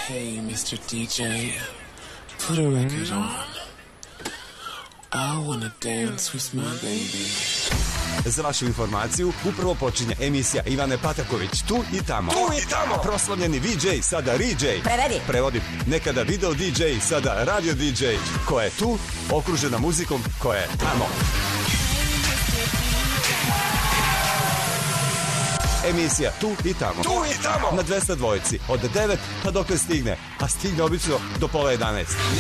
Hey, Mr. DJ, put a record on. I wanna dance with my baby. Za vašu informaciju, upravo počinje emisija Ivane Pataković, tu i tamo. Tu i tamo. Proslavljeni VJ, sada RJ. Prevodi. Nekada video DJ, sada radio DJ. Ko je tu, okružena muzikom, ko je tamo. Emisija Tu i tamo. Tu i tamo. Na 202 od 9 pa dokle stigne. A stigne obično do pola 11.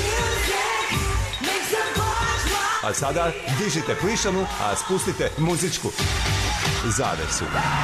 A sada dižite plišanu, a spustite muzičku zavesu.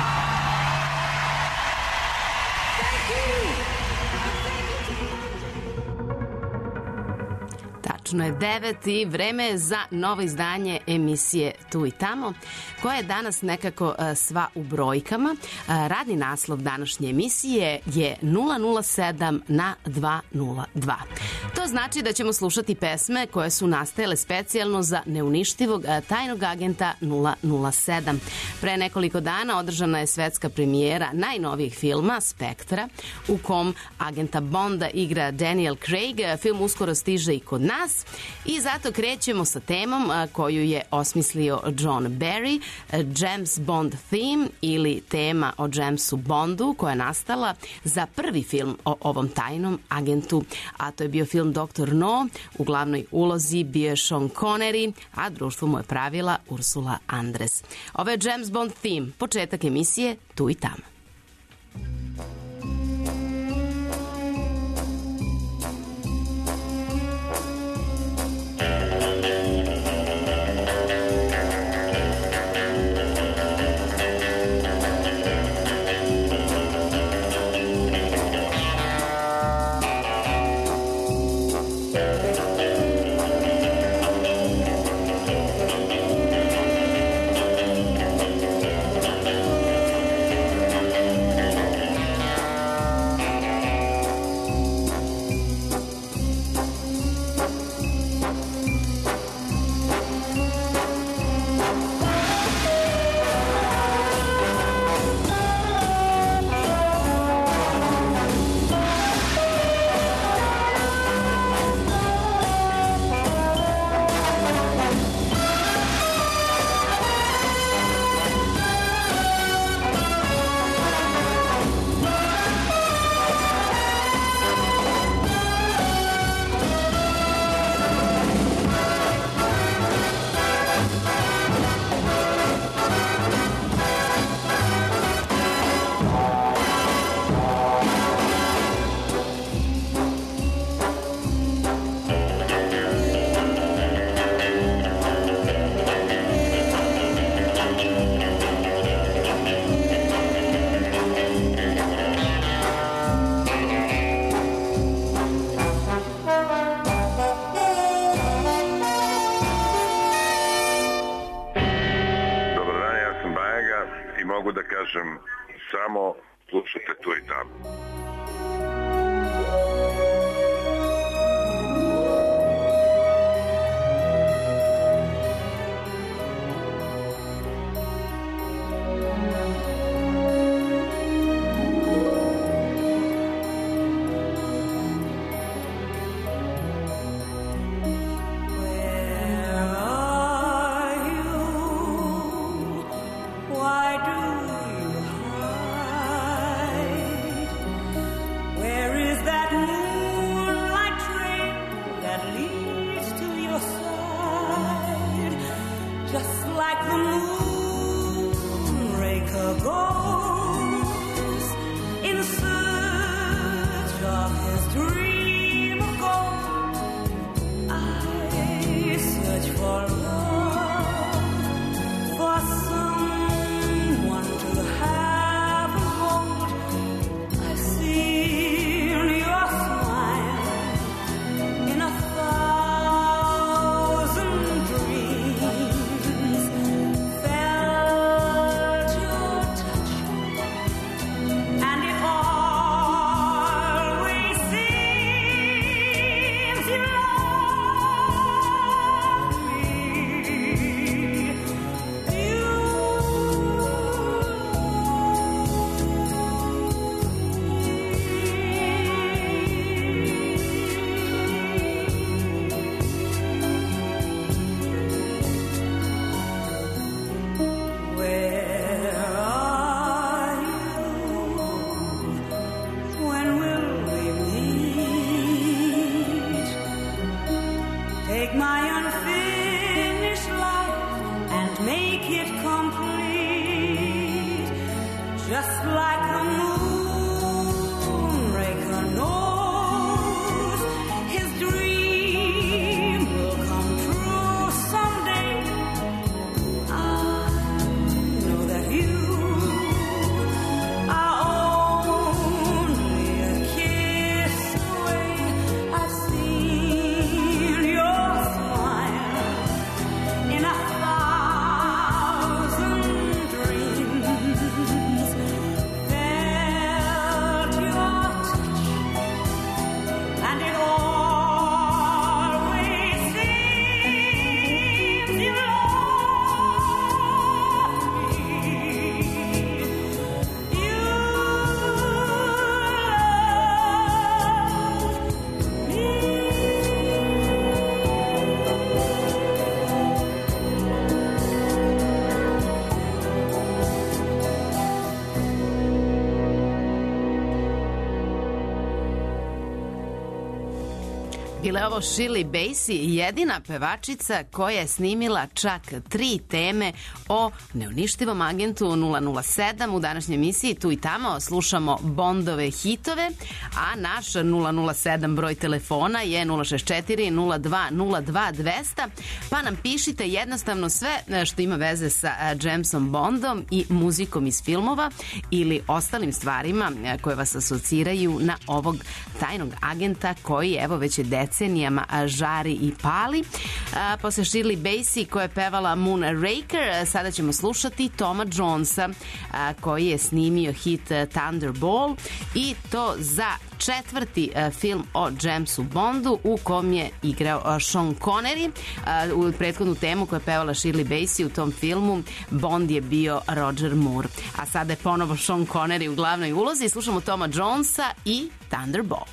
Tačno je 9 i vreme je za novo izdanje emisije Tu i tamo, koja je danas nekako sva u brojkama. Radni naslov današnje emisije je 007 na 202. To znači da ćemo slušati pesme koje su nastajale specijalno za neuništivog tajnog agenta 007. Pre nekoliko dana održana je svetska premijera najnovijeg filma Spektra, u kom agenta Bonda igra Daniel Craig. Film uskoro stiže i kod nas i zato krećemo sa temom koju je osmislio John Barry, James Bond Theme ili tema o Jamesu Bondu, koja je nastala za prvi film o ovom tajnom agentu, a to je bio film Dr. No. U glavnoj ulozi bio je Sean Connery, a društvo mu je pravila Ursula Andress. Ovo je James Bond Theme, početak emisije Tu i tamo. Samo slušajte Tu i tamo. And it always seems Bila je ovo Shirley Bassey, jedina pevačica koja je snimila čak 3 teme o neuništivom agentu 007. U današnjoj emisiji Tu i tamo slušamo Bondove hitove, a naš 007 broj telefona je 064 02 02 200, pa nam pišite jednostavno sve što ima veze sa Jamesom Bondom i muzikom iz filmova ili ostalim stvarima koje vas asociraju na ovog tajnog agenta koji evo već je decenijama žari i pali. Posle Shirley Bassey koja je pevala Moonraker, sada ćemo slušati Toma Jonesa koji je snimio hit Thunderball i to za 4. film o Jamesu Bondu u kom je igrao Sean Connery. U prethodnu temu koju je pevala Shirley Bassey u tom filmu Bond je bio Roger Moore. A sada je ponovo Sean Connery u glavnoj ulozi. Slušamo Toma Jonesa i Thunderball.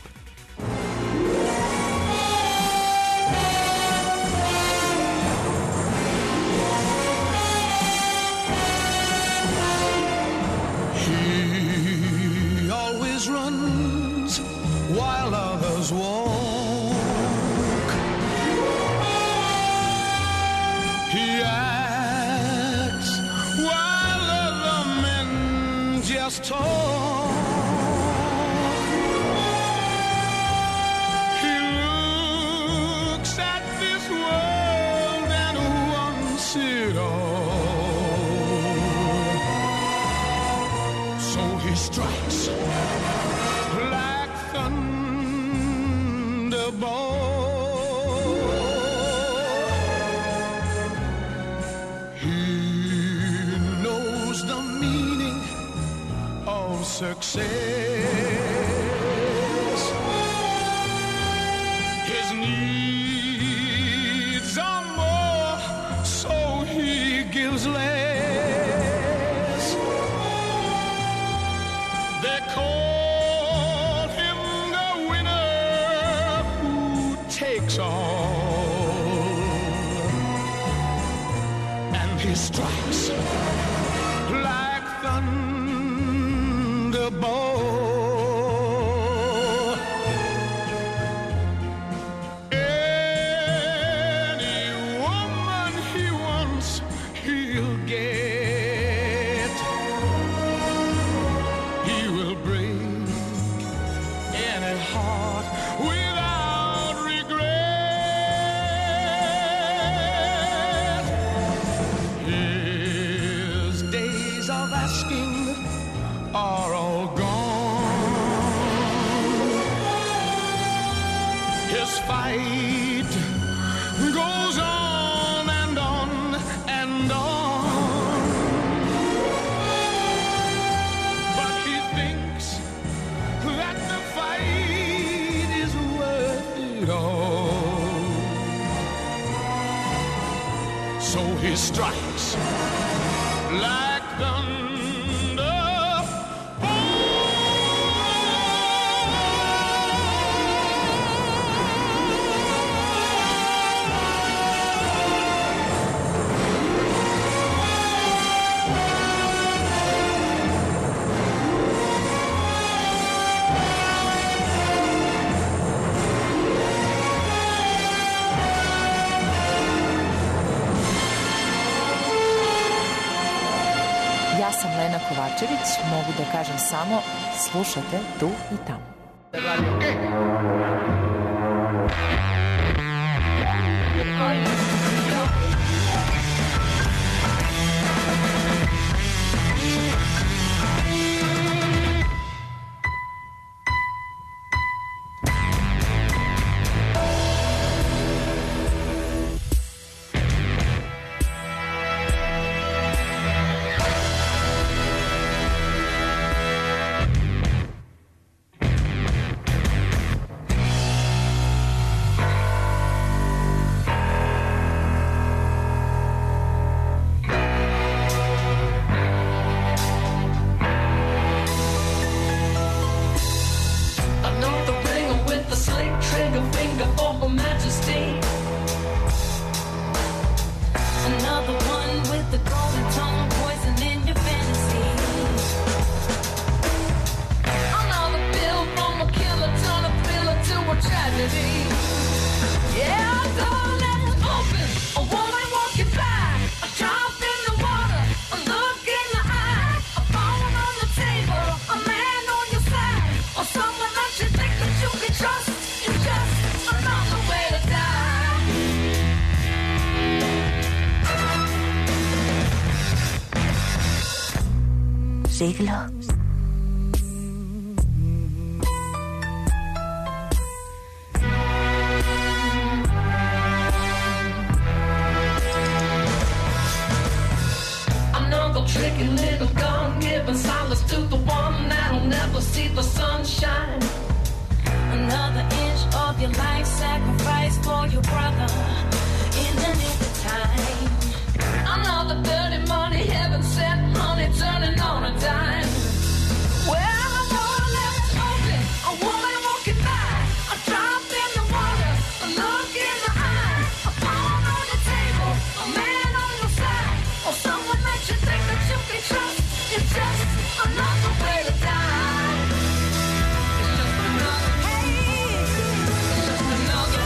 Runs while others walk. He acts while other men just talk. He looks at this world and wants it all. So he strikes like thunderbolt. He knows the meaning of success. His needs are more, so he gives less. They call him the winner who takes all, and he strikes like thunderbolt. Any woman he wants, he'll get. He will break any heart without regret. His days of asking are all gone. His fight goes on and on and on. But he thinks that the fight is worth it all. So he strikes like thunder. sam Lena Kovačević, mogu da kažem samo slušate tu i tamo. Siglo. Another tricky little gun giving solace to the one that'll never see the sunshine. Another inch of your life sacrifice for your brother in the nick of time. Another dirty money heaven sent honey turning on a dime. Well, a door left open, a woman walking by, a drop in the water, a look in the eye, a phone on the table, a man on your side, or someone that you think that you can trust. It's just another way to die. It's just another, hey, it's just another.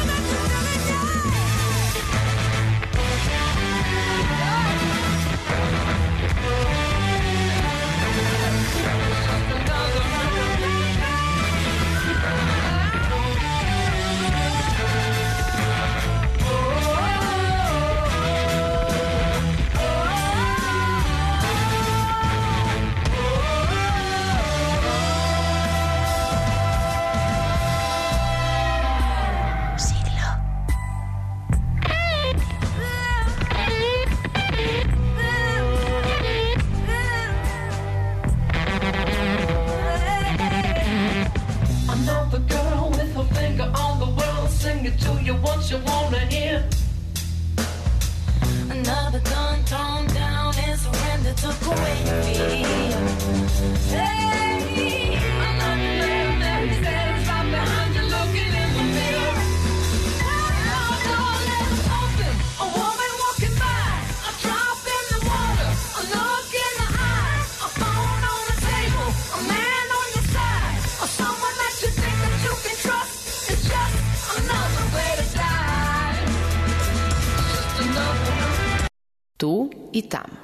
Another girl with her finger on the world, sing it to you once you wanna hear. Another gun thrown down and surrender took away your fear. Hey, another man that is satisfied behind you looking in the mirror. Another door left open, a woman walking by, a drop in the water, a look in the eye, a phone on the table, a man on your side, or someone that you think that you can trust. It's just another way to die. It's just another. Tu i tamo.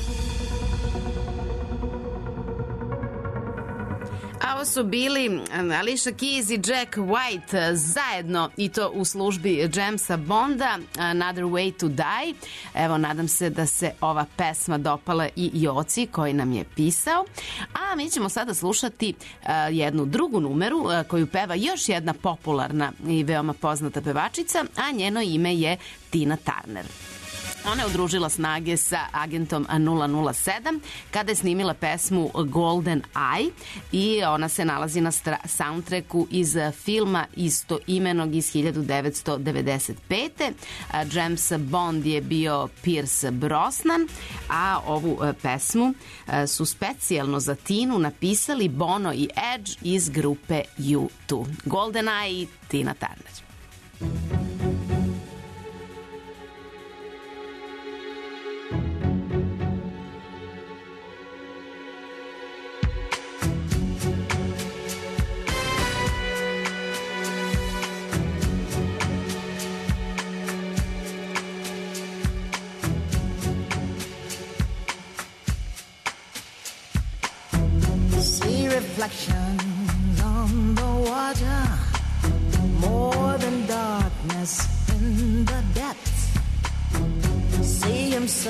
A ovo su bili Alicia Keys i Jack White zajedno, i to u službi Jamesa Bonda, Another Way to Die. Evo, nadam se da se ova pesma dopala i Joci koji nam je pisao. A mi ćemo sada slušati jednu drugu numeru koju peva još jedna popularna i veoma poznata pevačica, a njeno ime je Tina Turner. Ona je udružila snage sa agentom 007 kada je snimila pesmu Golden Eye i ona se nalazi na soundtracku iz filma istoimenog iz 1995. James Bond je bio Pierce Brosnan, a ovu pesmu su specijalno za Tinu napisali Bono i Edge iz grupe U2. Golden Eye i Tina Turner.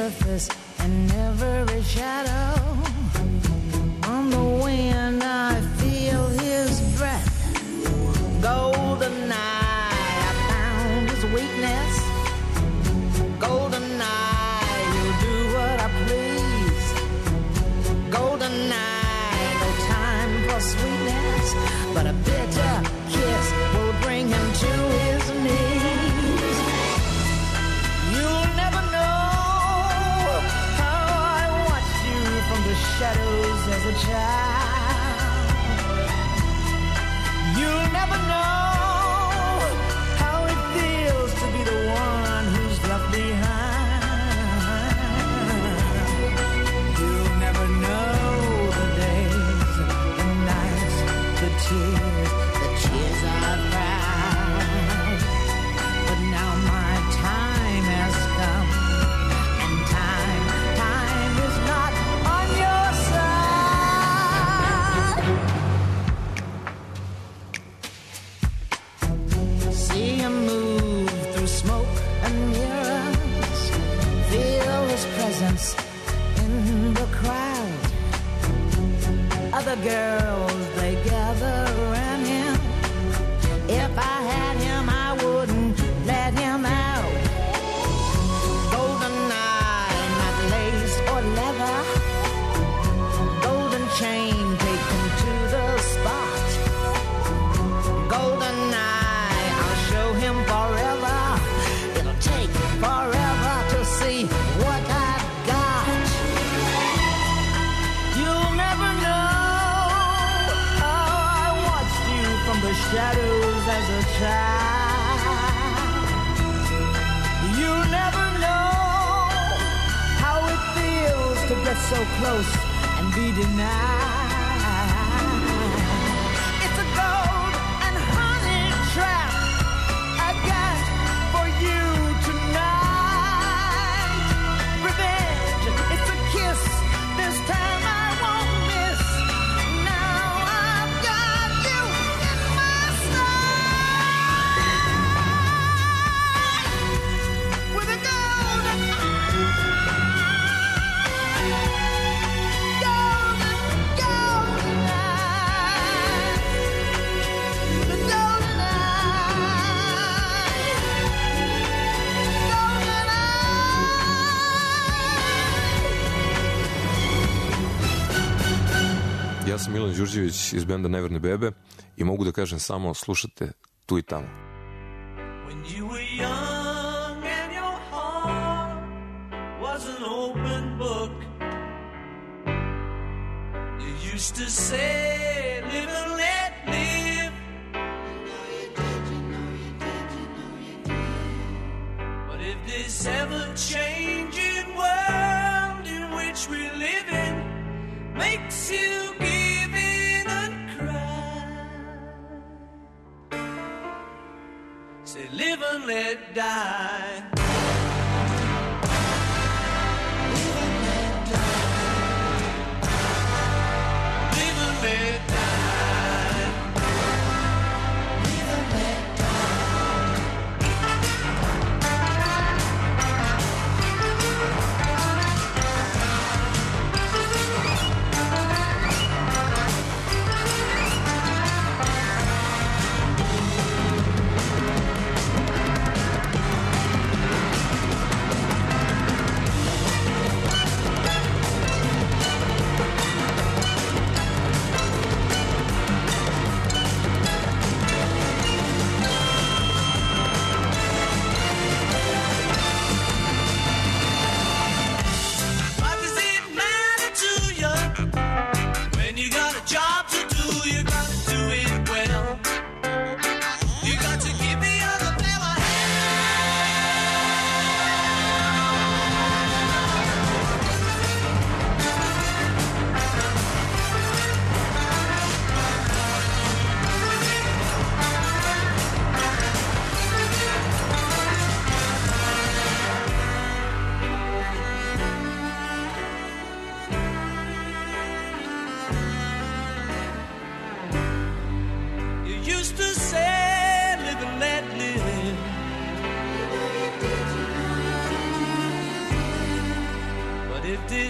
surface and every shadow. On the wind I feel his breath. Golden eye, I found his weakness. Golden eye, you'll do what I please. Golden eye, no time for sweetness, but a bitter kiss will bring him to his knees. You'll never know how I watched you from the shadows as a child. You'll never know how it feels to be the one who's left behind. You'll never know the days, the nights, the tears I've cried. But now my time has come, and time is not on your side. See him move through smoke and mirrors, feel his presence in the crowd. Other girls, they gather around him. If I had him, I wouldn't let him out. Golden eye, not lace or leather. Golden chain, take him to the spot. Golden eye, I'll show him forever. It'll take forever to see what I've got. You'll never know how I watched you from the shadows as a child. You'll never know how it feels to get so close and be denied. It's a gold and honey trap I got for you tonight. Revenge, it's a kiss. This time I won't miss. Now I've got you in my sight. With a golden eye. Golden eye. The golden eye. Golden eye. Ja sam Milan Đurđević iz benda Neverne bebe i mogu da kažem samo slušate tu i tamo. When you were young and your heart was an open book, you used to say, live and let live. But if this ever-changing world in which we live in makes you give in and cry, say live and let die. Live and let die. Live and let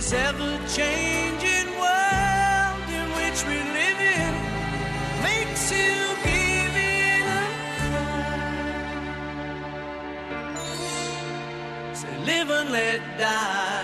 this ever-changing world in which we live in makes you give in a cry. Say, live and let die.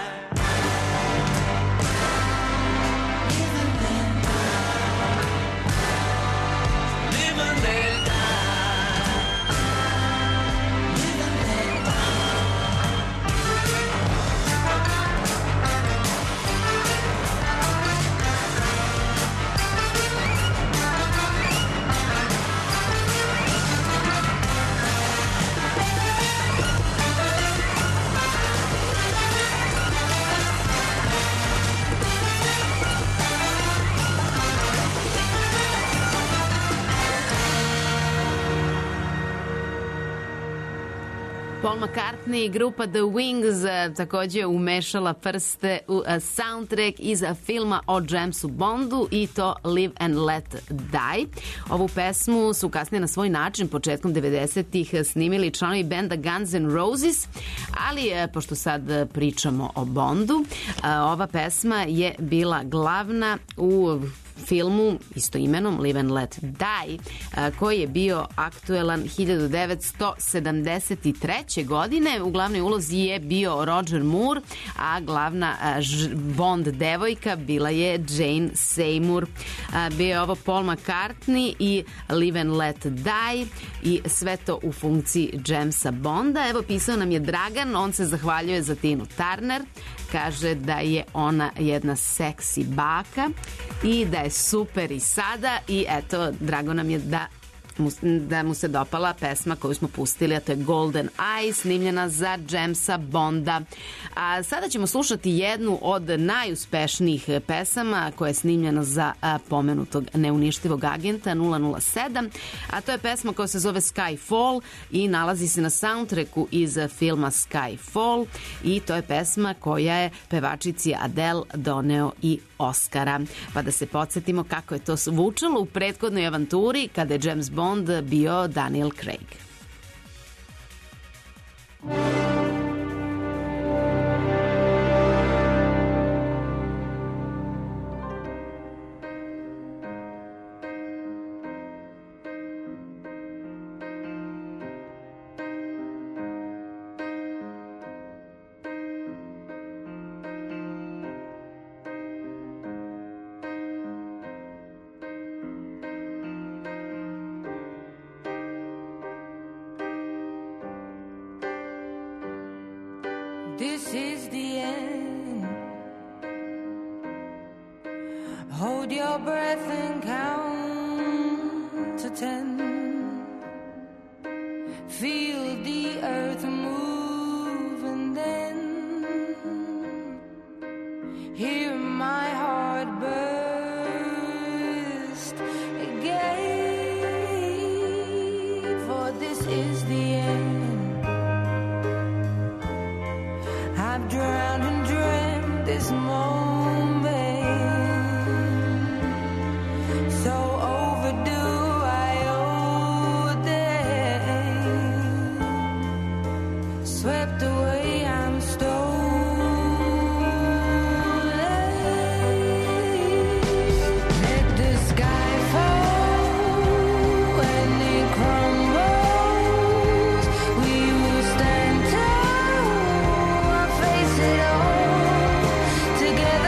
Paul McCartney i grupa The Wings takođe umešala prste u soundtrack iz filma o Jamesu Bondu i to Live and Let Die. Ovu pesmu su kasnije na svoj način početkom 90-ih snimili članovi benda Guns N' Roses, ali pošto sad pričamo o Bondu, ova pesma je bila glavna u filmu istoimenom Live and Let Die, koji je bio aktuelan 1973. godine. U glavnoj ulozi je bio Roger Moore, a glavna Bond devojka bila je Jane Seymour. Bio je ovo Paul McCartney i Live and Let Die i sve to u funkciji Jamesa Bonda. Evo, pisao nam je Dragan, on se zahvaljuje za Tinu Turner, kaže da je ona jedna seksi baka i da je super i sada, i eto, drago nam je da mu se dopala pesma koju smo pustili, a to je Golden Eye, snimljena za Jamesa Bonda. A sada ćemo slušati jednu od najuspešnijih pesama koja je snimljena za pomenutog neuništivog agenta 007, a to je pesma koja se zove Skyfall i nalazi se na soundtracku iz filma Skyfall, i to je pesma koja je pevačici Adele doneo i Oscara. Pa da se podsjetimo kako je to zvučalo u prethodnoj avanturi kada je James Bond bio Daniel Craig. This is the end. Hold your breath and count to 10. Feel the earth move and then hear my heart burst again. For this is the end. I've drowned and dreamt this moment, so overdue I owe them. Swept away, I'm stolen. Let the sky fall when it crumbles. We will stand tall. Face it all together.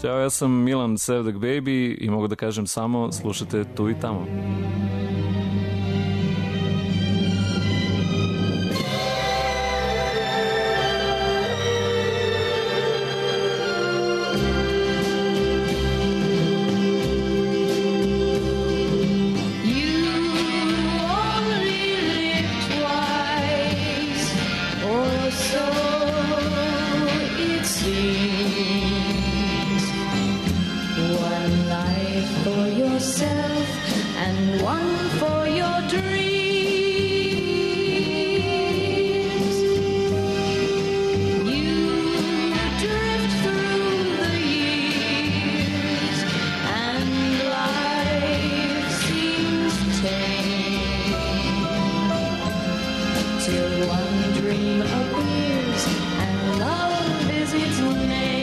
Ćao, ja sam Milan Sevdak Baby i mogu da kažem samo slušajte tu i tamo. And one for your dreams. You drift through the years, and life seems tame, till one dream appears and love is its name.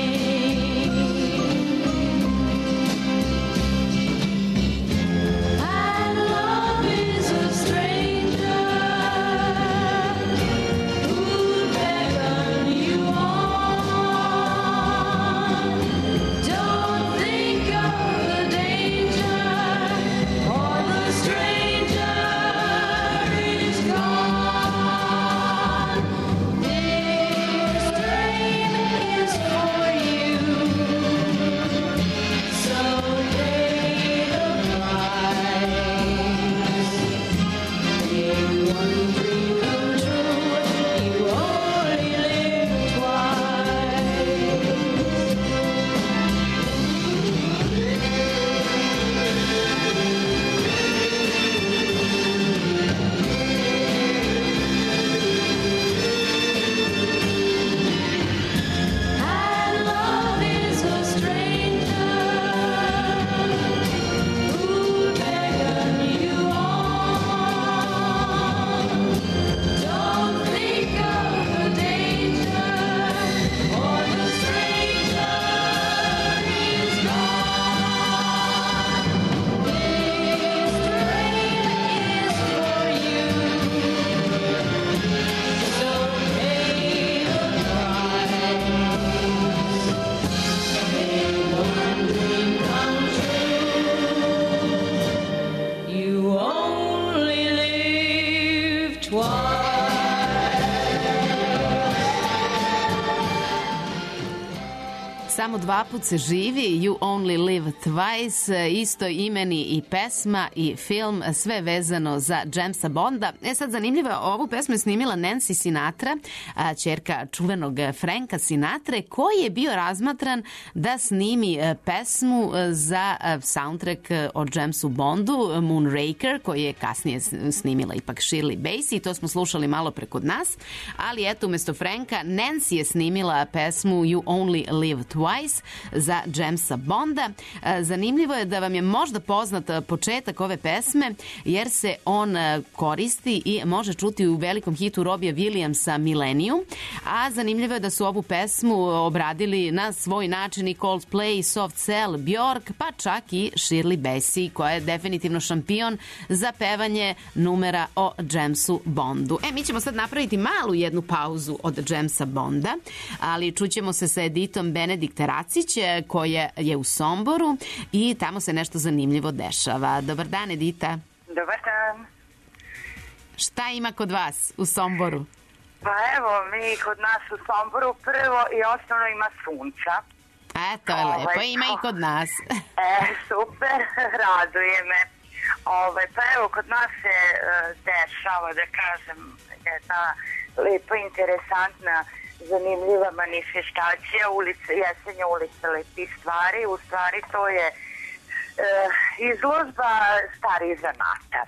Samo dva put se živi, You Only Live Twice, isto imeni i pesma i film, sve vezano za Jamesa Bonda. Sad zanimljivo, ovu pesmu je snimila Nancy Sinatra, ćerka čuvenog Franka Sinatre, koji je bio razmatran da snimi pesmu za soundtrack o Jamesu Bondu, Moonraker, koji je kasnije snimila ipak Shirley Bassey, i to smo slušali malo pre kod nas, ali eto, umjesto Franka, Nancy je snimila pesmu You Only Live Twice za Jamesa Bonda. Zanimljivo je da vam je možda poznat početak ove pesme, jer se on koristi i može čuti u velikom hitu Robbie Williamsa Millennium, a zanimljivo je da su ovu pesmu obradili na svoj način i Coldplay, Soft Cell, Bjork, pa čak i Shirley Bassey, koja je definitivno šampion za pevanje numera o Jamesu Bondu. Mi ćemo sad napraviti malu jednu pauzu od Jamesa Bonda, ali čućemo se sa Editom Benedikt Racić, koja je u Somboru i tamo se nešto zanimljivo dešava. Dobar dan, Edita. Dobar dan. Šta ima kod vas u Somboru? Pa evo, mi kod nas u Somboru prvo i osnovno ima sunca. To je lepo, ima i kod nas. Super, raduje me. Pa evo, kod nas se dešava, da kažem, jedna lepa, interesantna, zanimljiva manifestacija Jesenja ulica lepih stvari. U stvari to je izložba starih zanata.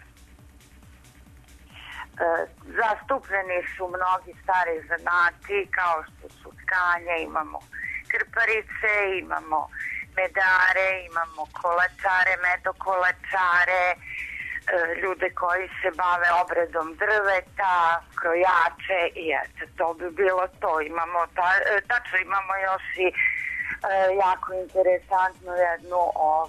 Zastupljeni su mnogi stari zanati, kao što su tkanje, imamo krparice, imamo medare, imamo kolačare, medokolačare, ljude koji se bave obradom drveta, krojače, i eto, to bi bilo to. Tačno imamo još i jako interesantnu jednu,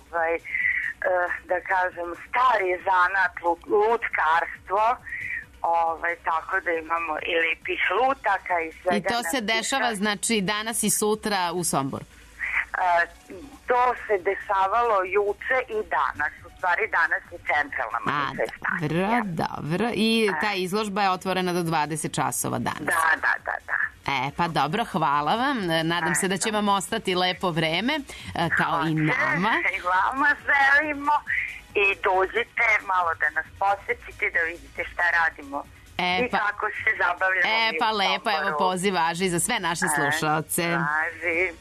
da kažem, stari zanat, lutkarstvo, tako da imamo i lepih lutaka i svega. I to se dešava, znači, danas i sutra u Somboru? To se dešavalo juče i danas. U stvari danas je centralna manifestacija. Dobro. I ta izložba je otvorena do 20 časova danas. Da. Pa dobro, hvala vam. Nadam se da će vam ostati lepo vreme, kao i nama. I vama želimo. I dođite malo da nas posetite, da vidite šta radimo. I kako se zabavljamo. Pa lepo, evo poziv važi za sve naše slušaoce. Važi.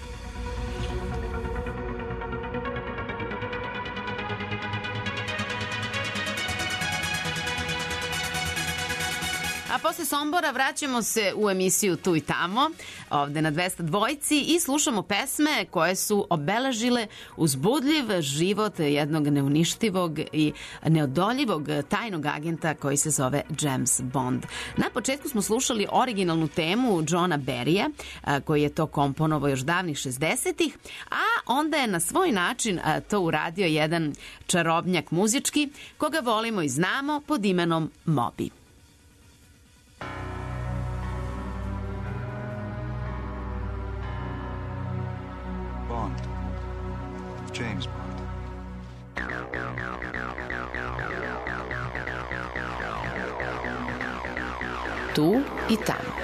A posle Sombora vraćamo se u emisiju Tu i tamo, ovde na 202 i slušamo pesme koje su obeležile uzbudljiv život jednog neuništivog i neodoljivog tajnog agenta koji se zove James Bond. Na početku smo slušali originalnu temu Johna Barrya, koji je to komponovao još davnih 60-ih, a onda je na svoj način to uradio jedan čarobnjak muzički, koga volimo i znamo pod imenom Moby. Bond. James Bond. Tu i tamo.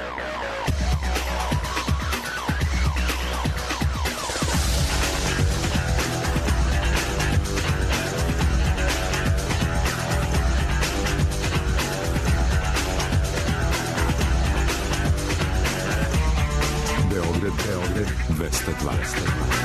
Beograd 220.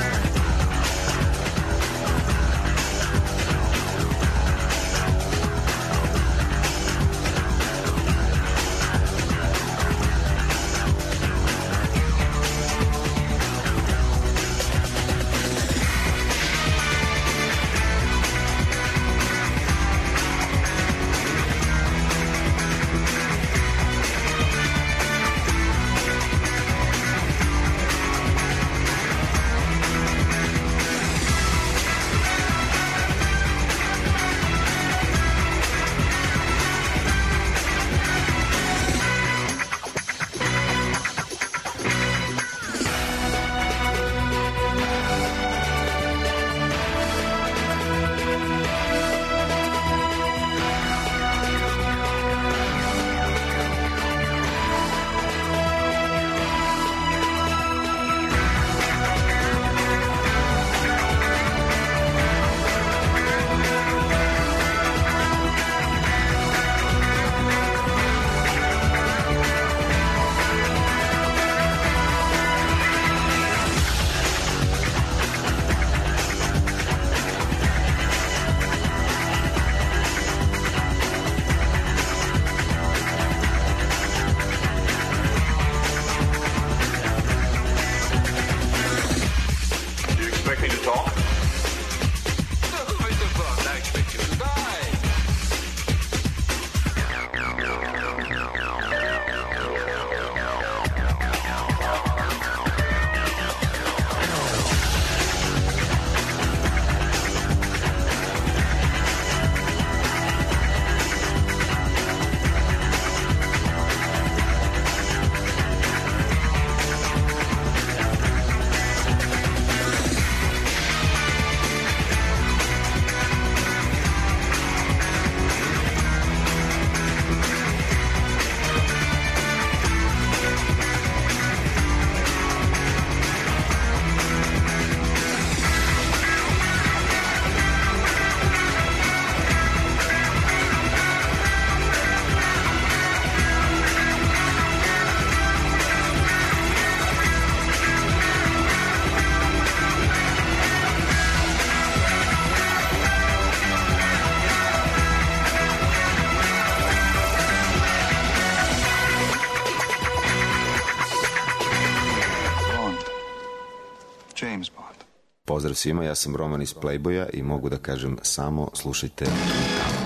Pozdrav svima, ja sam Roman iz Playboya i mogu da kažem samo slušajte tamo.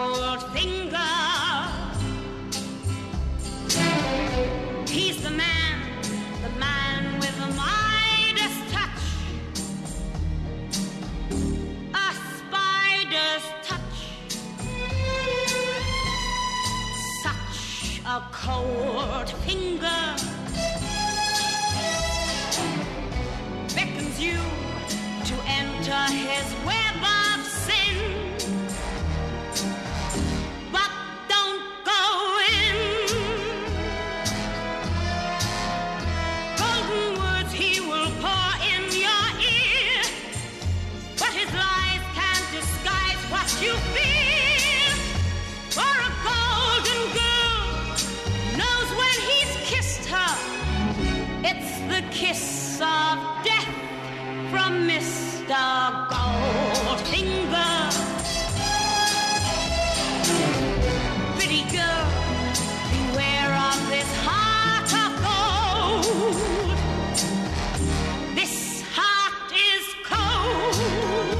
Goldfinger, he's the man his web of sin. But don't go in. Golden words he will pour in your ear, but his lies can't disguise what you feel. For a golden girl knows when he's kissed her, it's the kiss of death from Mr. Goldfinger. Pretty girl, beware of this heart of gold. This heart is cold.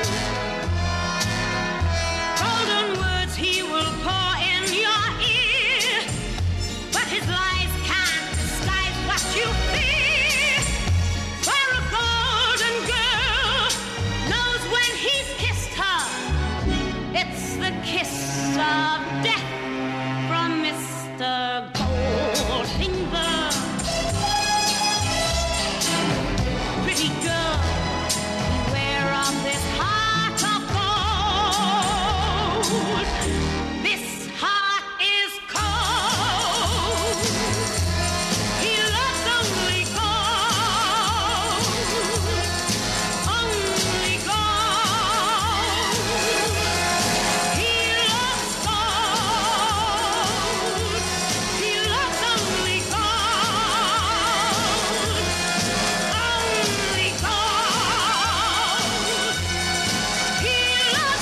Golden words he will pour in your ear, but his lies can't disguise what you fear. For a golden girl knows when he's kissed her, it's the kiss of death from Mr. Goldfinger. Pretty girl, beware of this heart of gold. This heart is cold. He loves only gold. Only gold. He loves gold. He loves only gold. Only gold. He loves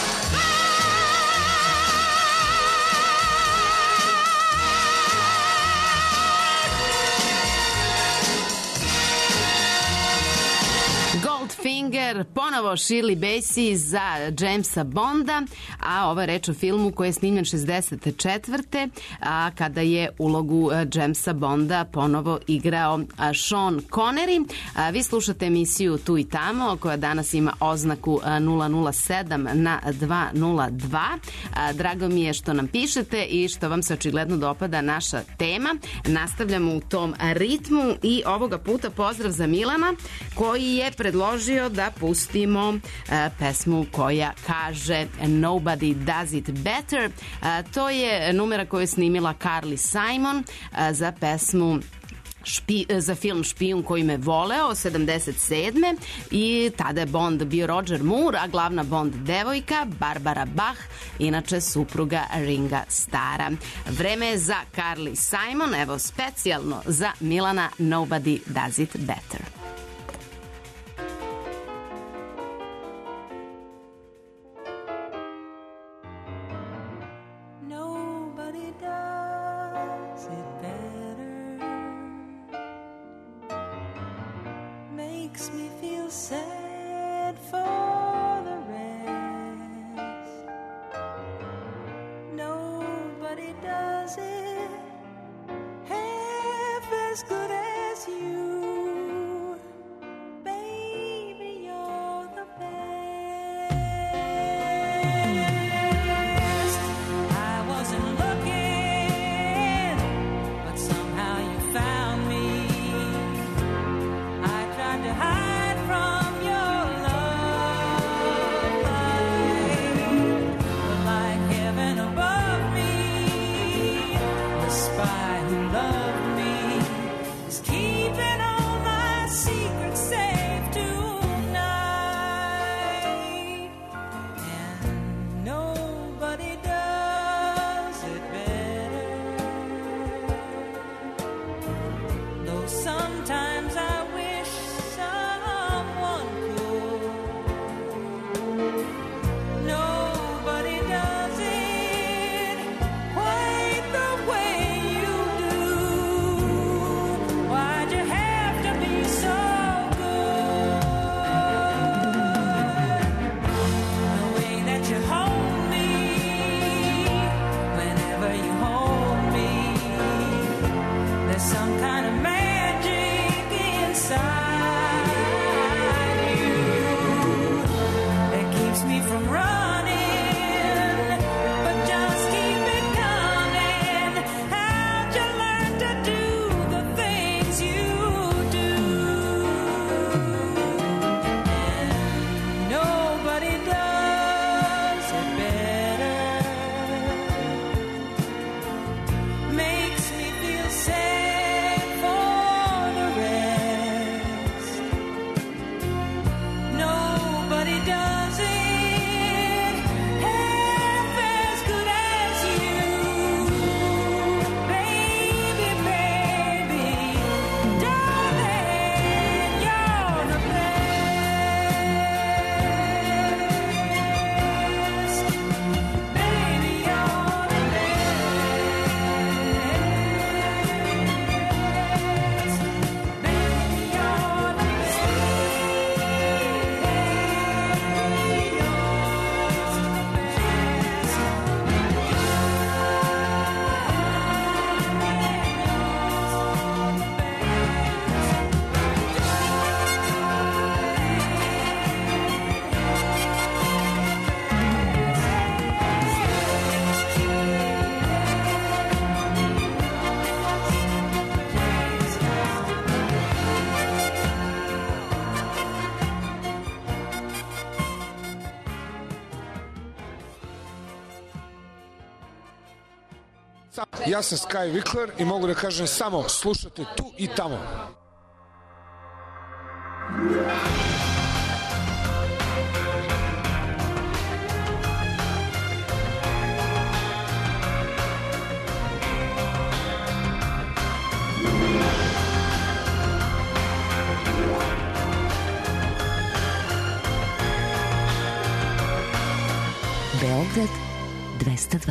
Goldfinger, ponovo Shirley Bassey za Jamesa Bonda, a ovo je reč o filmu koji je snimljen 64. A kada je ulogu Jamesa Bonda ponovo igrao Sean Connery. Vi slušate emisiju Tu i tamo, koja danas ima oznaku 007 na 202. Drago mi je što nam pišete i što vam se očigledno dopada naša tema. Nastavljamo u tom ritmu i ovoga puta pozdrav za Milana, koji je predložio da pustimo pesmu koja kaže Nobody Does It Better. To je numera koju je snimila Carly Simon za pesmu za film Špijun koji me voleo 77. i tada je Bond bio Roger Moore, a glavna Bond devojka Barbara Bach, inače supruga Ringa Stara. Vreme je za Carly Simon, evo specijalno za Milana Nobody Does It Better. Nobody does it better. Makes me feel sad for the rest. Nobody does it half as good as you. Baby, you're the best. I wasn't looking, but somehow you found me. I tried to hide from your love, but like heaven above me, the spy who loved me Ja sam Sky Vikler i mogu da kažem samo slušate tu i tamo. Beograd 202.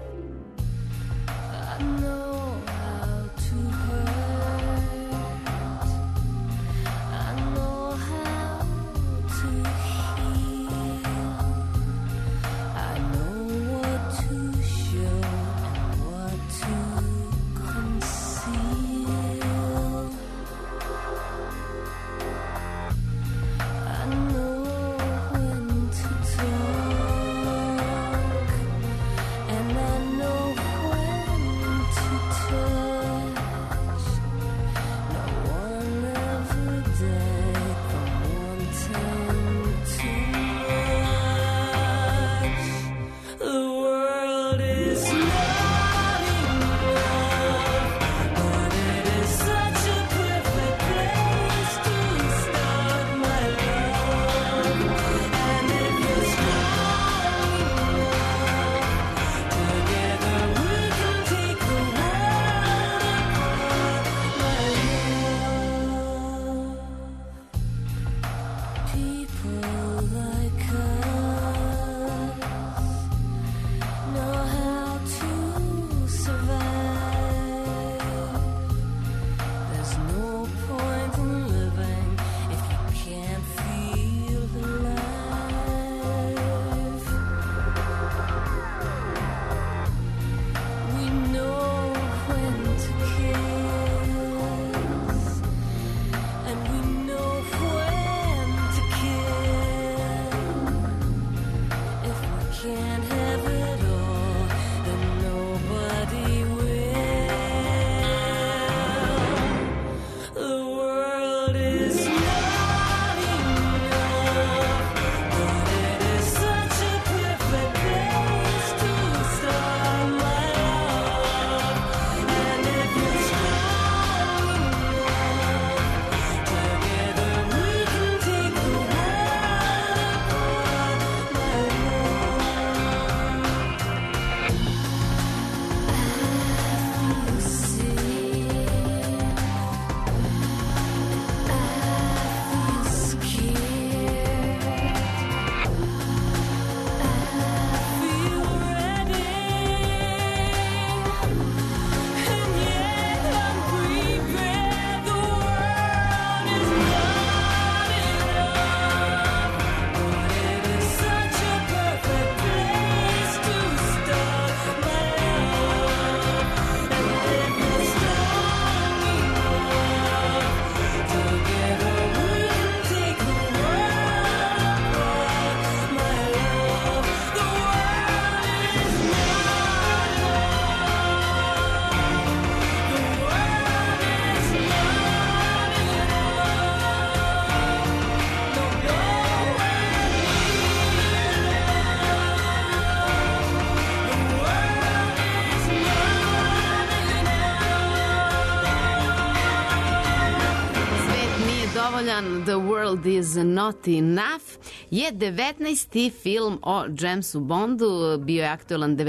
The World is Not Enough je 19. film o Jamesu Bondu, bio je aktualan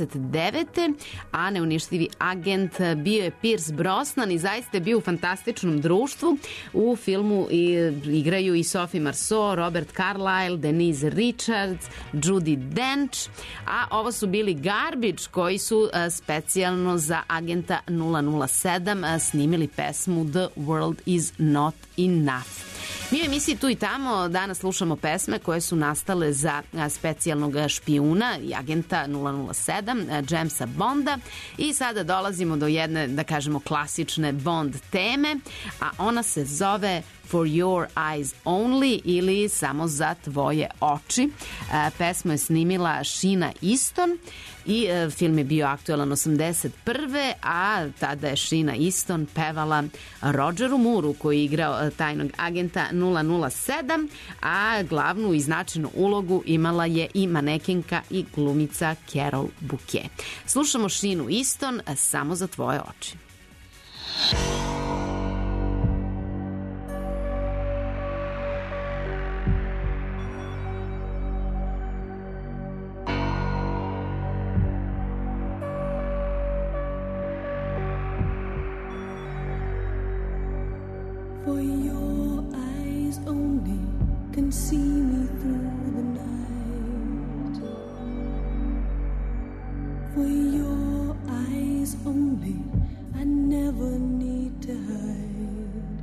99. a neuništivi agent bio je Pierce Brosnan i zaista je bio u fantastičnom društvu. U filmu igraju i Sophie Marceau, Robert Carlyle, Denise Richards, Judi Dench, a ovo su bili Garbage koji su specijalno za agenta 007 snimili pesmu The World is Not Enough. Mi u emisiji Tu i tamo danas slušamo pesme koje su nastale za specijalnog špijuna i agenta 007 Jamesa Bonda i sada dolazimo do jedne, da kažemo, klasične Bond teme, a ona se zove For Your Eyes Only ili Samo za tvoje oči. Pesmu je snimila Sheena Easton i film je bio aktuelan 81. a tada je Sheena Easton pevala Rogeru Mooreu koji je igrao tajnog agenta 007, a glavnu i značajnu ulogu imala je i manekenka i glumica Carol Bouquet. Slušamo Sheenu Easton, Samo za tvoje oči. For your eyes only can see me through the night. For your eyes only I never need to hide.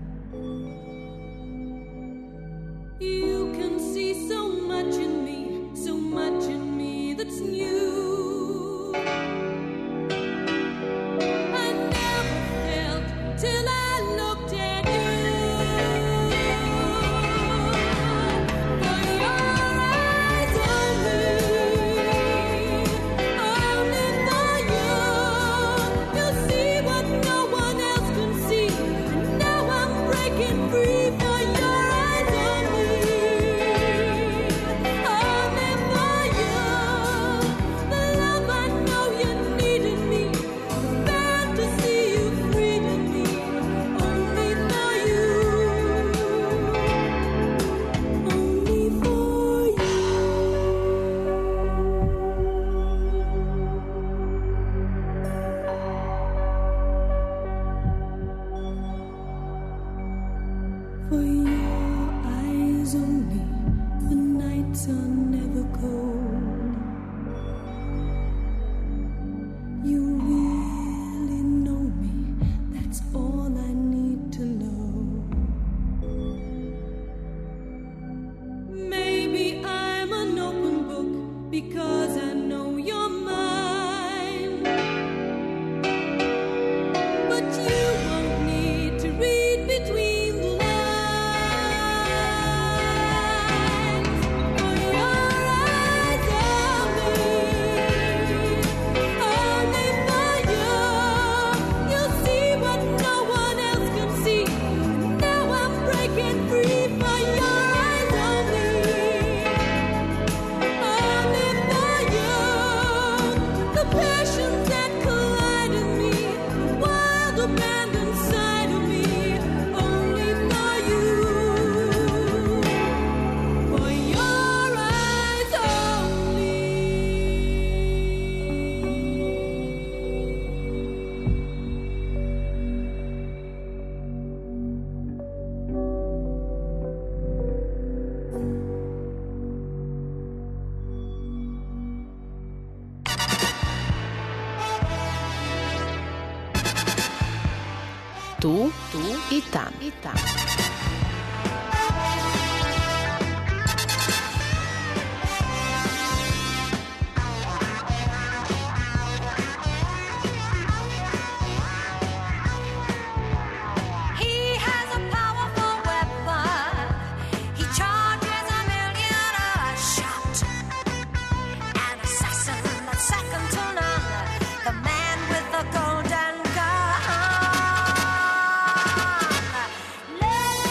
You can see so much in me that's new. I never felt till I looked at you. For your eyes only, the nights are never cold. You really know me, that's all I need to know. Maybe I'm an open book because I know you're mine. But you won't need to read between Tu i tam. Let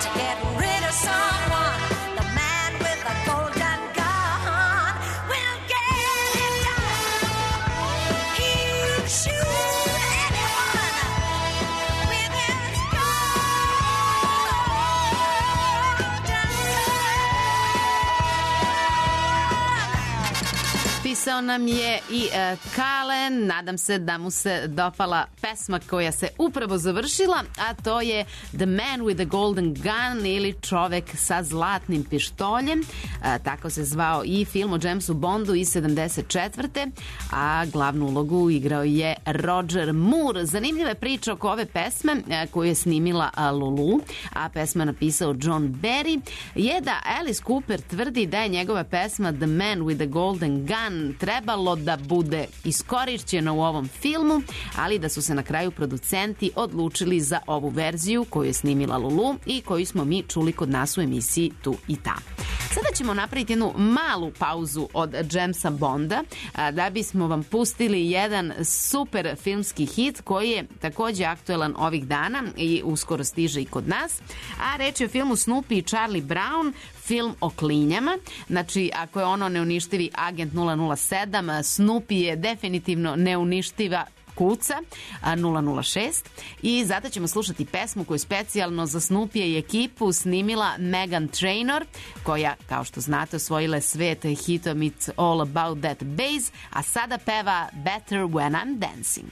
to get rid of someone. The man with the golden gun will get it done. He'll shoot anyone with his Pisao nam je i Kalen, nadam se da mu se dopala pesma koja se upravo završila, a to je The Man with the Golden Gun ili Čovek sa zlatnim pištoljem. Tako se zvao i film o Jamesu Bondu iz 74. A glavnu ulogu igrao je Roger Moore. Zanimljiva je priča oko ove pesme koju je snimila Lulu, a pesma napisao John Barry, je da Alice Cooper tvrdi da je njegova pesma The Man with the Golden Gun trebalo da bude iskorišćena u ovom filmu, ali da su se na kraju producenti odlučili za ovu verziju koju je snimila Lulu i koju smo mi čuli kod nas u emisiji Tu i Tamo. Sada ćemo napraviti jednu malu pauzu od Jamesa Bonda da bismo vam pustili jedan super filmski hit koji je takođe aktuelan ovih dana i uskoro stiže i kod nas, a reč je o filmu Snoopy i Charlie Brown, film o klinjama. Znači, ako je ono neuništivi agent 007, Snoopy je definitivno neuništiva kuca 006 i zato ćemo slušati pesmu koju specijalno za Snoopija i ekipu snimila Meghan Trainor, koja, kao što znate, osvojila je svet hitom It's All About That Bass, a sada peva Better When I'm Dancing.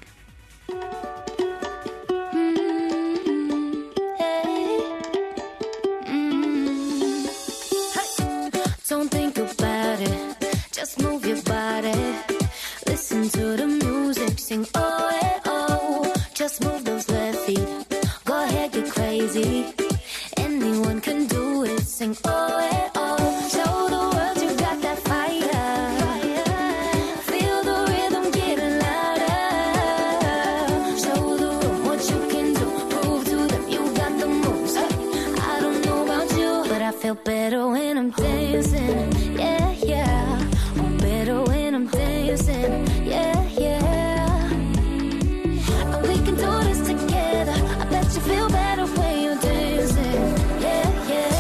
Don't think about it, just move your body. Listen to the music, sing oh, eh, oh. Just move those left feet, go ahead, get crazy. Anyone can do it, sing oh, eh, oh. Show the world you got that fire. Feel the rhythm getting louder. Show the room what you can do, prove to them you got the moves. I don't know about you, but I feel better when I'm dancing, yeah, yeah. Better when I'm dancing, yeah, yeah. And we can do this together. I bet you feel better when you're dancing, yeah, yeah.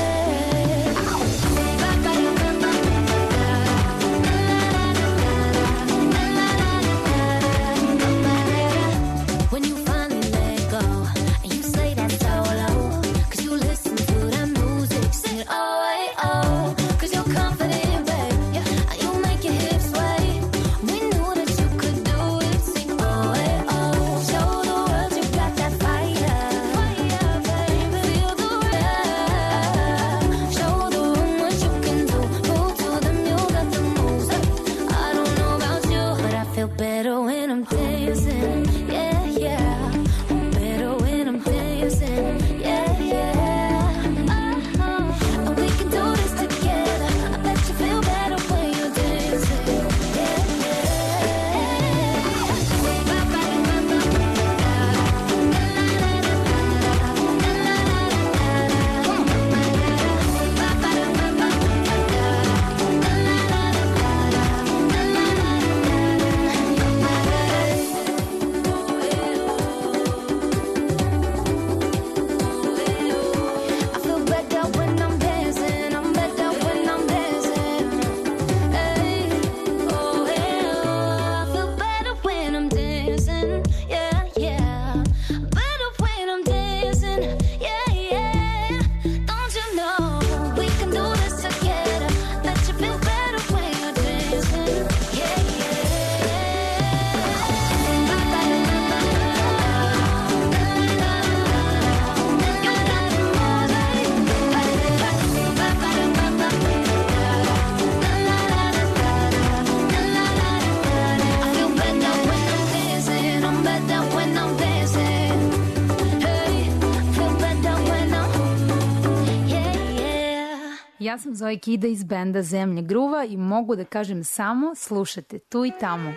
When you finally let go and you say that solo, 'cause you listen to that music, sing it oh, hey, oh. 'Cause you're confident, babe, yeah. You make your hips sway. We knew that you could do it, sing oh, hey, oh. Show the world you got that fire, fire, baby. Feel the rhythm. Show the room what you can do. Prove to them you got the moves. I don't know about you, but I feel better when I'm dancing, yeah, yeah. Better when I'm dancing, yeah, yeah. And we can do this together. I bet you feel better when you're dancing, yeah, I feel better when I'm dancing. I'm better when I'm dancing. Hey, oh, hey, oh. I feel better when I'm dancing. Yeah, yeah. Better when I'm dancing. Yeah, yeah. Don't you know we can do this together? Bet you feel better when you're dancing. Yeah, I feel better when I'm dancing. I'm better when I'm dancing. Hey, feel better when I'm, yeah, yeah. Ja sam Zoe Kida iz benda Zemlje gruva i mogu da kažem samo slušate Tu i Tamo.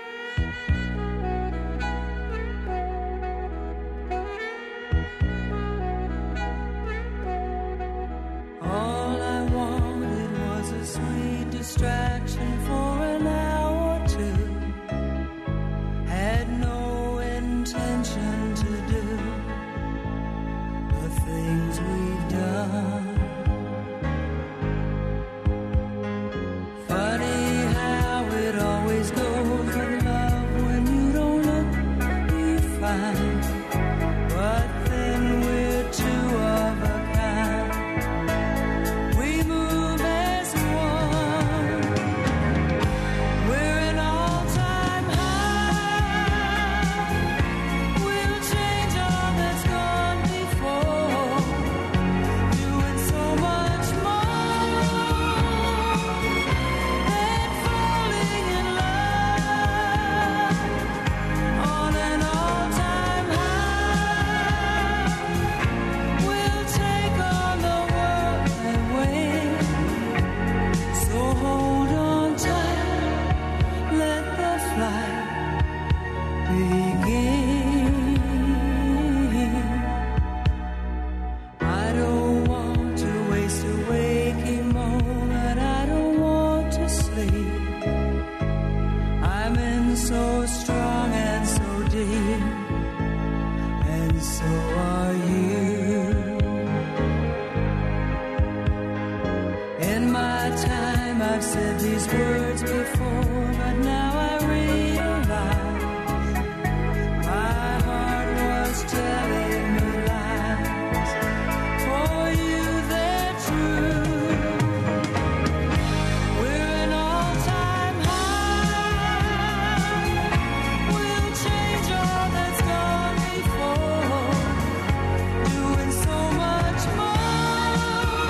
All I wanted was a sweet distraction for an hour or two. Had no intention to do the things we've done. I've said these words before, but now I realize my heart was telling me lies. For you, they're true. We're an all-time high. We'll change all that's gone before, doing so much more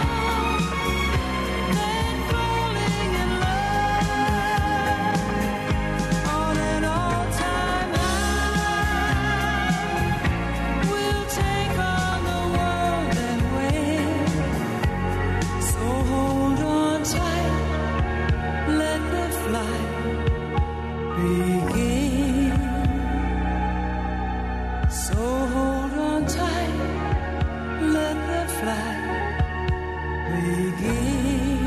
than falling in love. On an all-time high, we'll take on the world and win. So hold on tight, let the flight begin. So hold on tight, let the flight begin.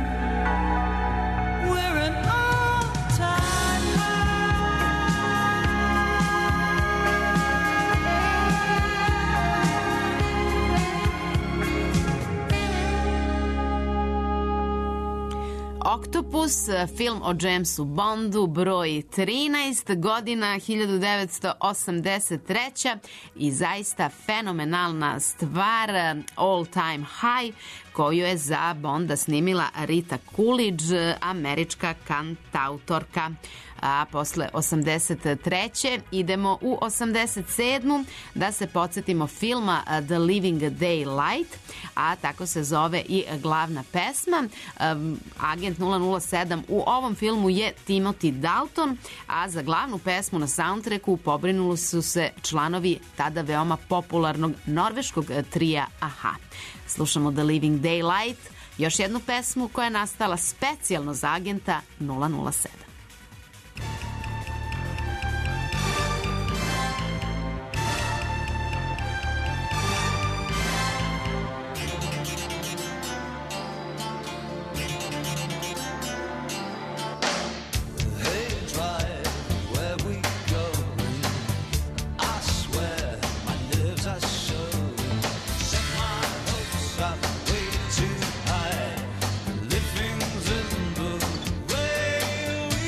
We're an all-time Oktopus, film o Jamesu Bondu, broj 13, godina 1983. I zaista fenomenalna stvar, All Time High, koju je za Bonda snimila Rita Coolidge, američka kantautorka. A posle 83. idemo u 87. da se podsjetimo filma The Living Daylight, a tako se zove i glavna pesma. Agent 007 u ovom filmu je Timothy Dalton, a za glavnu pesmu na soundtracku pobrinuli su se članovi tada veoma popularnog norveškog trija Aha. Slušamo The Living Daylight, još jednu pesmu koja je nastala specijalno za Agenta 007. Living's in the way we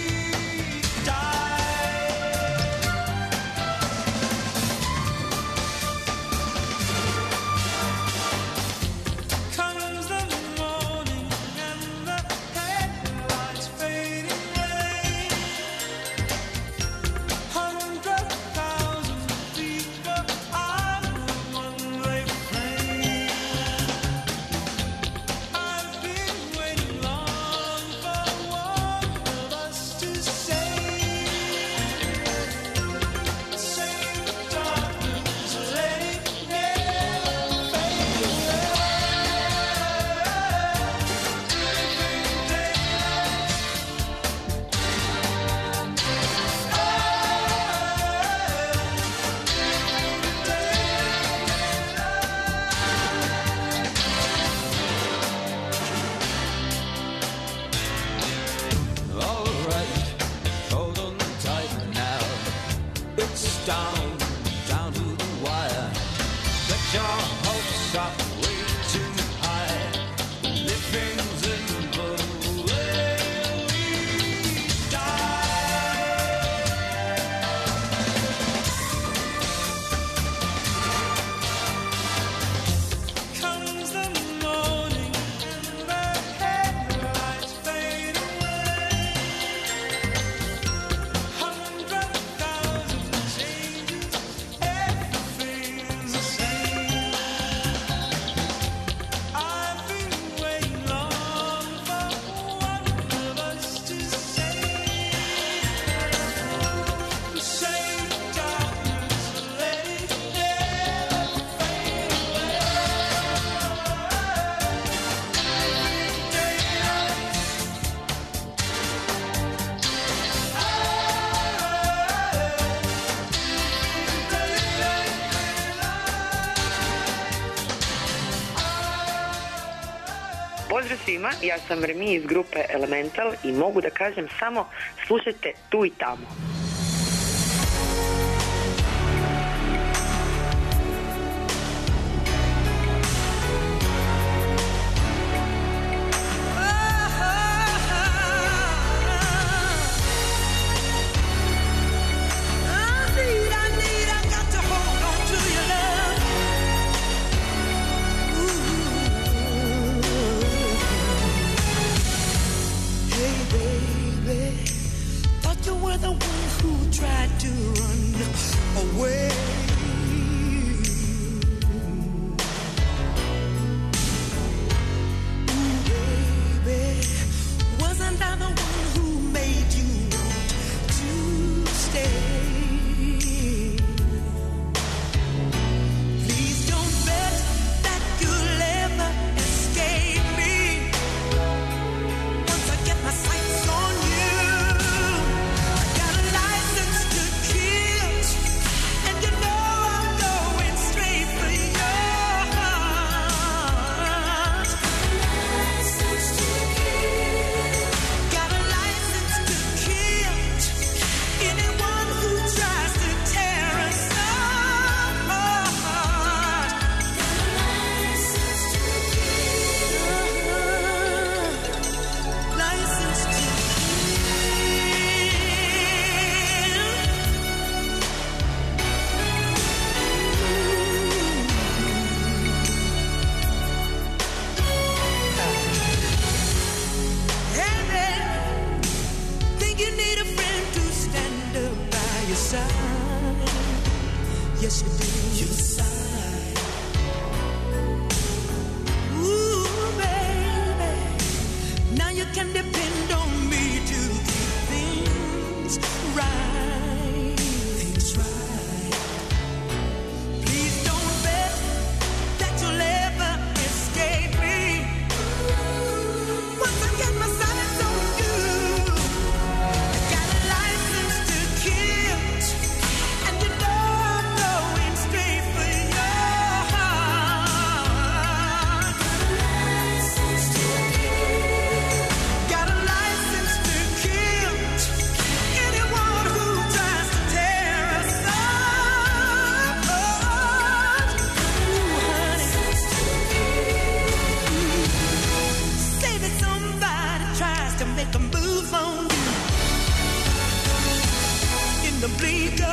Pozdrav svima, ja sam Remi iz grupe Elemental i mogu da kažem samo slušajte tu i tamo.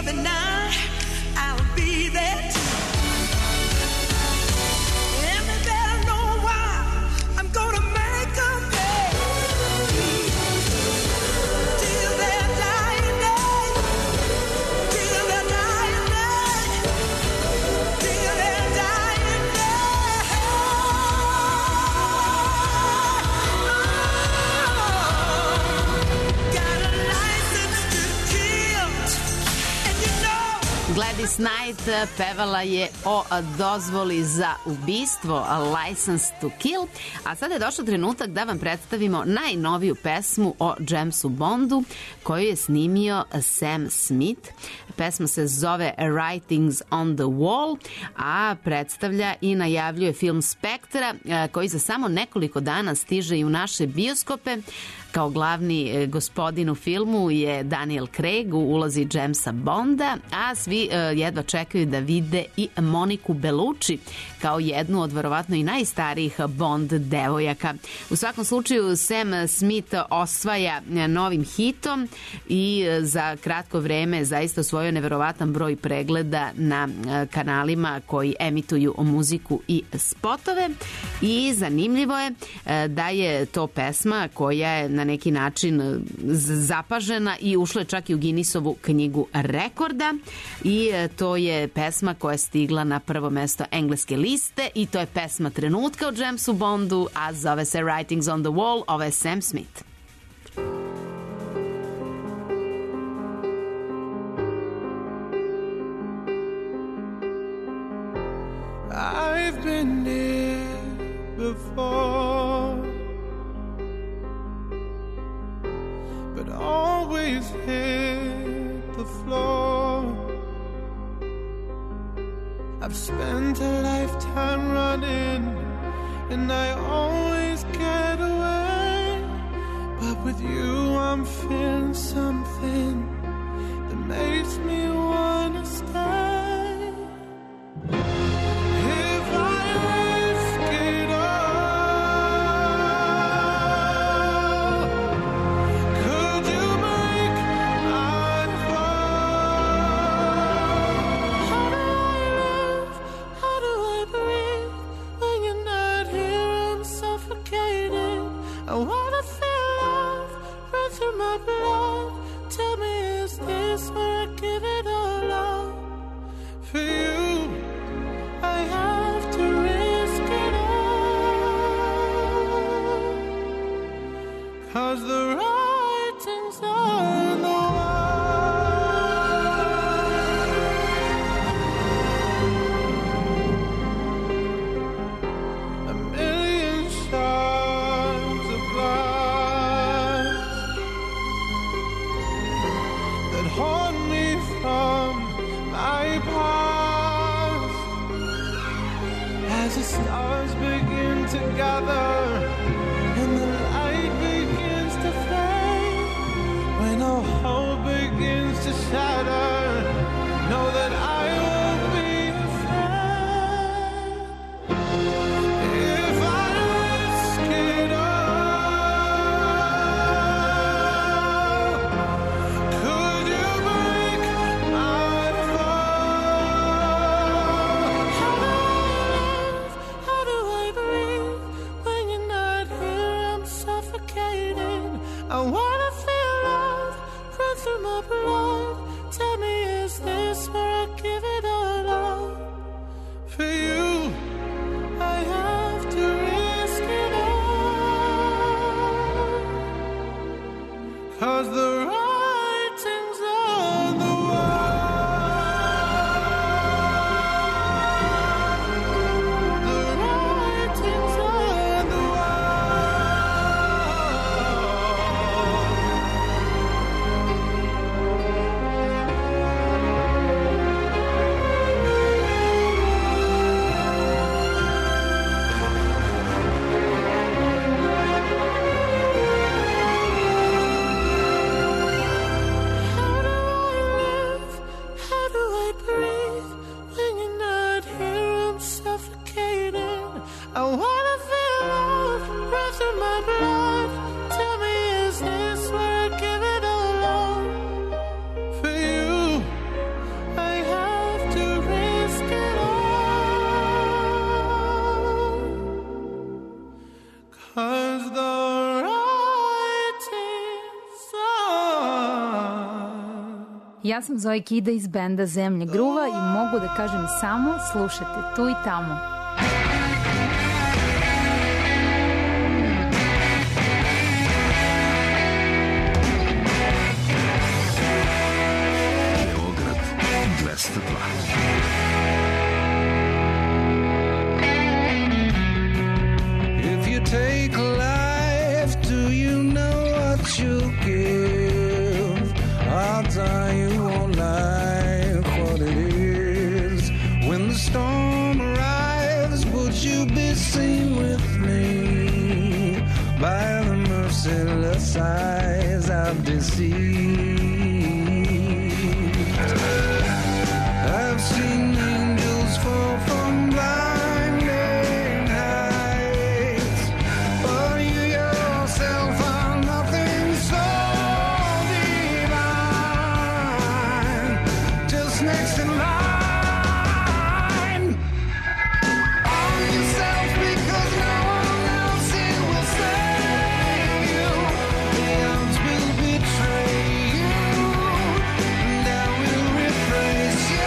other night, I'll be there too. And they better know why I'm gonna make them pay. Till their dying day, till their dying day, till their dying day. Got a license to kill, and you know. Gladys Knight pevala je o dozvoli za ubistvo, License to Kill, a sada je došao trenutak da vam predstavimo najnoviju pesmu o Jamesu Bondu koju je snimio Sam Smith. Pesma se zove Writings on the Wall, a predstavlja i najavljuje film Spektra koji za samo nekoliko dana stiže i u naše bioskope. Kao glavni gospodin u filmu je Daniel Craig u ulozi Jamesa Bonda, a svi jedva čekaju da vide i Moniku Bellucci kao jednu od verovatno i najstarijih Bond devojaka. U svakom slučaju Sam Smith osvaja novim hitom i za kratko vreme zaista osvojio neverovatan broj pregleda na kanalima koji emituju muziku i spotove i zanimljivo je da je to pesma koja je na neki način zapažena i ušla je čak i u Guinnessovu knjigu rekorda i to je pesma koja je stigla na prvo mesto engleske liste i to je pesma trenutka o Jamesu Bondu, a zove se Writings on the Wall. Ovo je Sam Smith. I've been here before, but always hit the floor. I've spent a lifetime running, and I always get away. But with you I'm feeling something that makes me wanna stay. If I risk it all, could you make my fall? How do I live? How do I breathe? When you're not here I'm suffocating. I wanna feel love run through my blood. Tell me, is this where I give it all up? For you I have to risk it all, 'cause the writing's on the wall. A million shards of glass that haunt me from my past. As the stars begin to gather and the light begins to fade, when all hope begins to shatter, know that I won't be afraid. If I risk it all, could you break my fall? How do I breathe when you're not here? I'm suffocating. I wanna feel love run through my blood. Tell me, is this where I give it all up? For you I have to risk it all, 'cause the writing's on the wall. The writing's on the How do I live? How do I breathe? When you're not here I'm suffocating. I wanna feel love run through my blood. Tell me, is this where I give it all up? For you 'cause the writing's on. Ja sam Zoe Kida iz benda Zemlja gruva i mogu da kažem samo slušate tu i tamo. Beograd 202. If you take life, do you know what you'll give? Odds are you won't like what it is. When the storm arrives, would you be seen with me? By the merciless eyes I've deceived. I've seen angels fall from blinding heights, but you yourself are nothing so divine. Just next in line, on yourself because no one else here will save you. The odds will betray you, and I will replace you.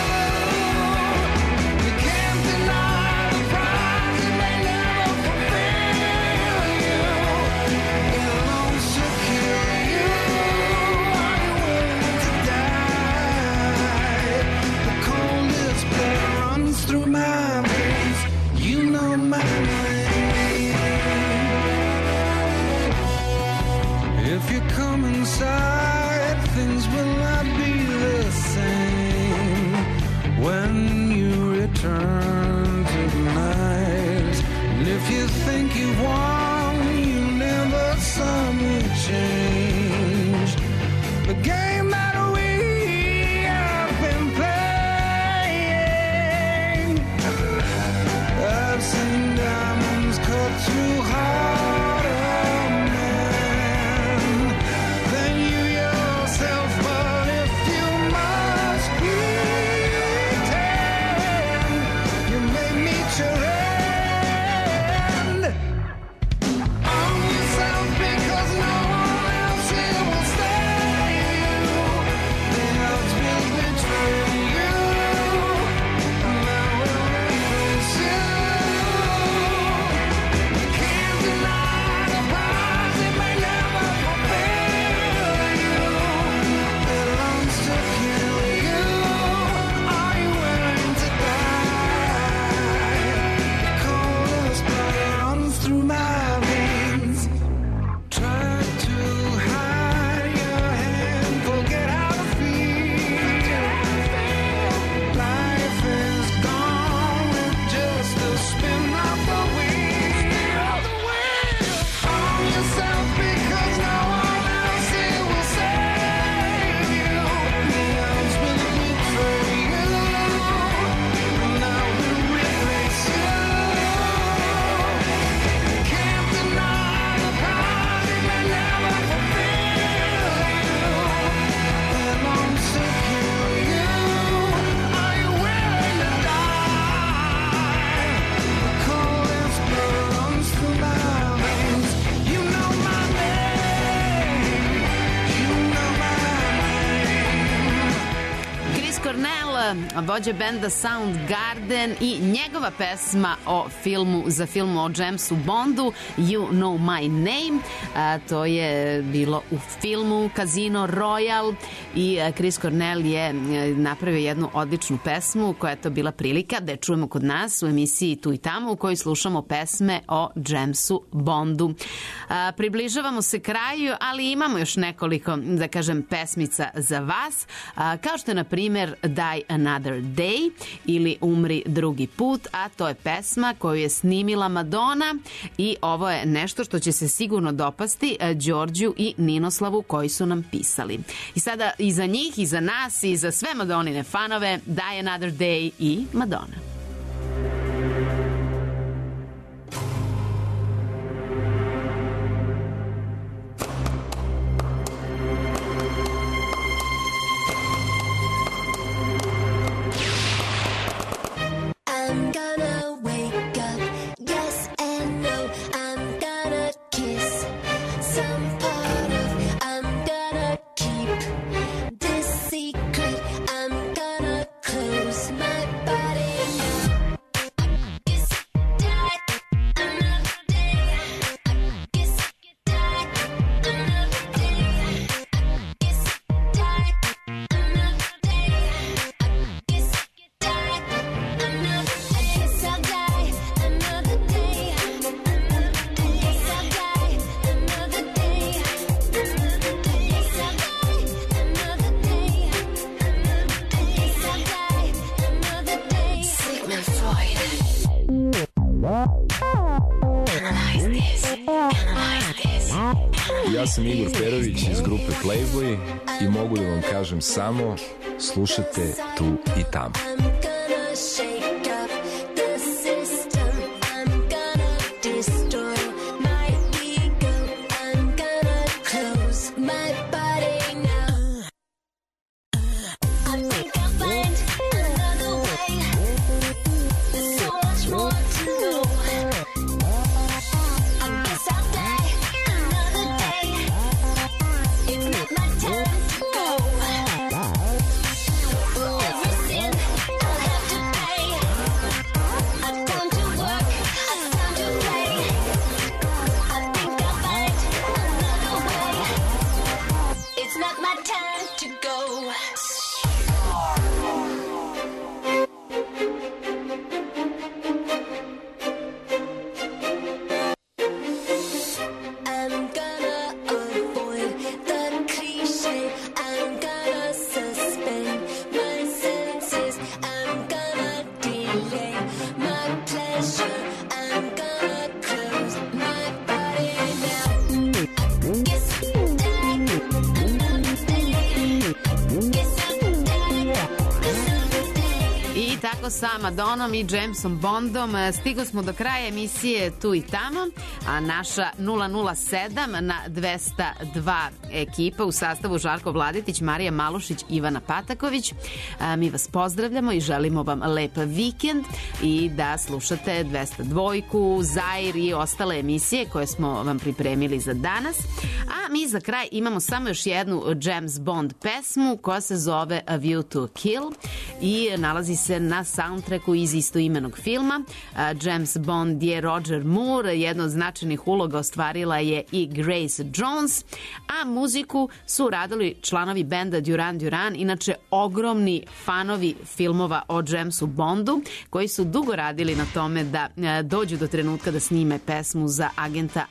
You can't deny the prize, it may never fulfill you. It longs to kill you. Are you willing to die? The coldest blood runs through my veins. You know my name. If you come inside, things will not be the same when you return to the night. And if you think you've won, you never saw me change. The game that we have been playing. I've seen diamonds cut through heart of man than you yourself. But if you must pretend, you may meet your end. Arm yourself because no one else here will save you. The odds will betray you, and I will replace you. You can't deny the prize, it may never fulfill you. It longs to kill you. Are you willing to die? The coldest blood runs through my veins. Try to hide your hand, forget how to feel. Life is gone with just a spin of the wheel. Arm yourself because no one else here will save you. The odds will betray you, and I will replace you. You can't deny the prize, it may never fulfill you. It longs to kill you. Are you willing to die? The coldest blood runs through my veins. You know my name. You know my name. Chris Cornell, vođa benda Soundgarden i njegova pesma za film o Jamesu Bondu You Know My Name. To je bilo u filmu Casino Royale i Chris Cornell je napravio jednu odličnu pesmu koja je to bila prilika da je čujemo kod nas u emisiji Tu i tamo u kojoj slušamo pesme o Jamesu Bondu. Približavamo se kraju, ali imamo još nekoliko, da kažem, pesmica za vas, kao što je na primjer Die Another Day ili Umri drugi put, a to je pesma koju je snimila Madonna i ovo je nešto što će se sigurno dopasti Đorđu i Ninoslavu koji su nam pisali. I sada i za njih, i za nas, i za sve Madonnine fanove, Die Another Day i Madonna. I'm gonna wake up, yes and no. I'm gonna Ja sam Igor Perović iz grupe Playboy i mogu da vam kažem samo slušajte tu i tamo. Sa Madonom i Jamesom Bondom stigo smo do kraja emisije Tu i tamo, a naša 007 na 202 ekipa u sastavu Žarko Vladetić, Marija Malušić, Ivana Pataković. Mi vas pozdravljamo i želimo vam lep vikend i da slušate 202, Zair i ostale emisije koje smo vam pripremili za danas. A mi za kraj imamo samo još jednu James Bond pesmu koja se zove A View to Kill i nalazi se na soundtracku iz istoimenog filma. James Bond je Roger Moore, jedna od značajnih uloga ostvarila je i Grace Jones, a muziku su radili članovi benda Duran Duran, inače ogromni fanovi filmova o Jamesu Bondu, koji su dugo radili na tome da dođu do trenutka da snime pesmu za agenta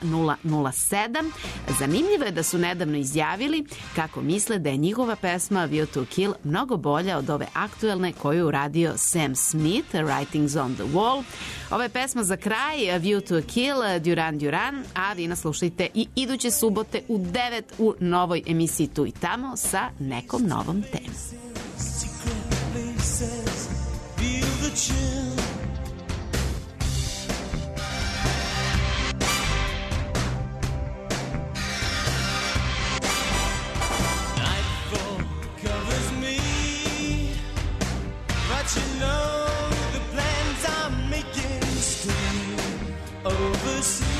007. Zanimljivo je da su nedavno izjavili kako misle da je njihova pesma View to Kill mnogo bolja od ove aktuelne koju je uradio Sam Smith, Writings on the Wall. Ova je pesma za kraj, View to Kill, Duran Duran, a vi nas slušajte i iduće subote u 9 u novoj emisiji Tu i tamo sa nekom novom temom. You know the plans I'm making still overseas.